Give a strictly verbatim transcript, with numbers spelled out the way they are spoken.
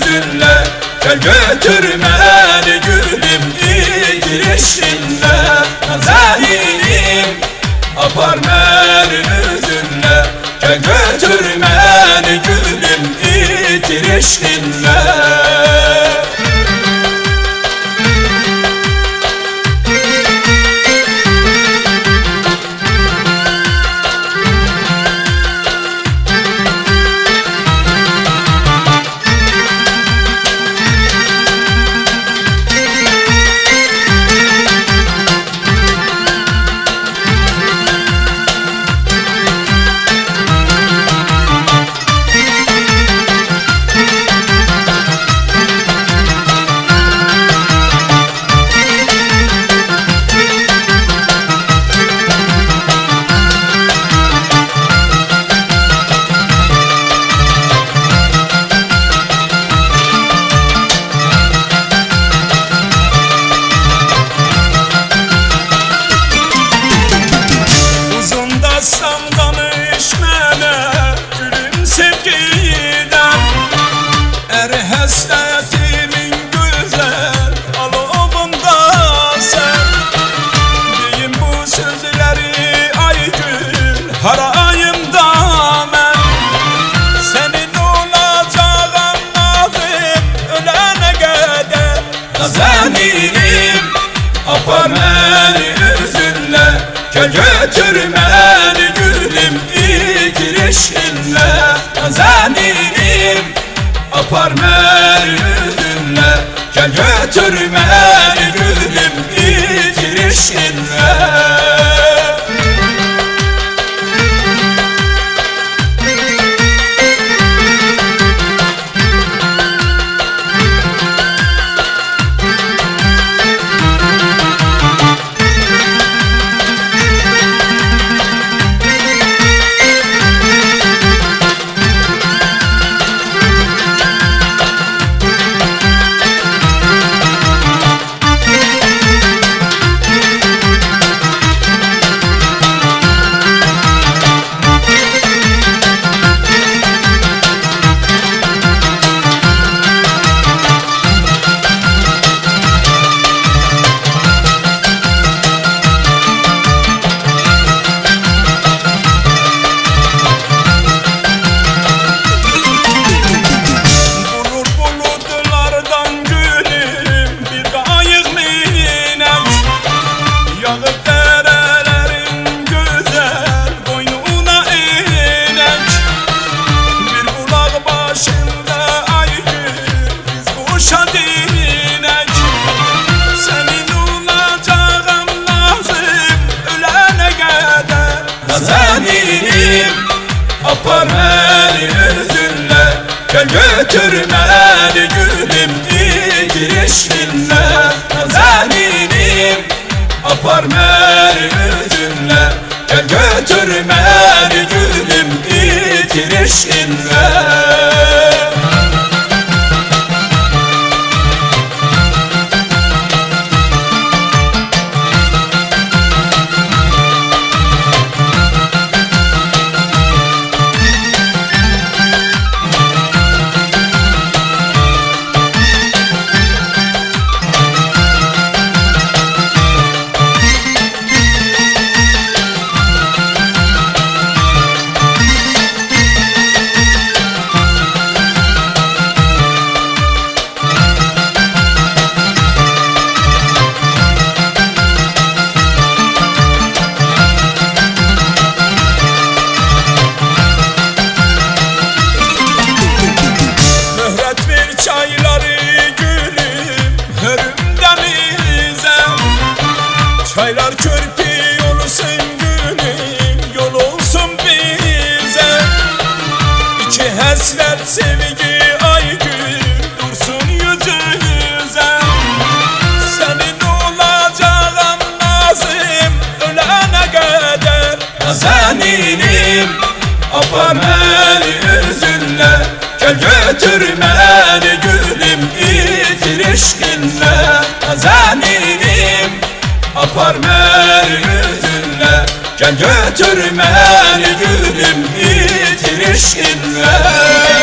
yüzünle, gel götür beni gülüm itirişinle. Nazenim apar beni yüzünle, gel götür beni gülüm itirişinle. Sandamış mene gülüm sevgiden, er hasretimin güzel alovunda sen. Diyeyim bu sözleri ay gül harayımda ben, senin olacağım nazım ölene kadar. Nazenim apar beni yüzünle, gel götür beni gülüm itirişinle. Nazenim apar beni yüzünle, gel götür beni gülüm itirişinle. Nazenim apar beni yüzünle, gel götür beni gülüm itirişinle. Nazenim apar beni yüzünle, gel götür beni gülüm itirişinle. Çaylar körpü olsun gülüm, yol olsun bize. İki hasret sevgi ay gül dursun yüzümüze. Senin olacağım nazım ölene kadar. Nazenim apar beni yüzünle, gel götür beni gülüm itirişinle. Nazenim apar beni yüzünle, gel götür beni gülüm itirişinle.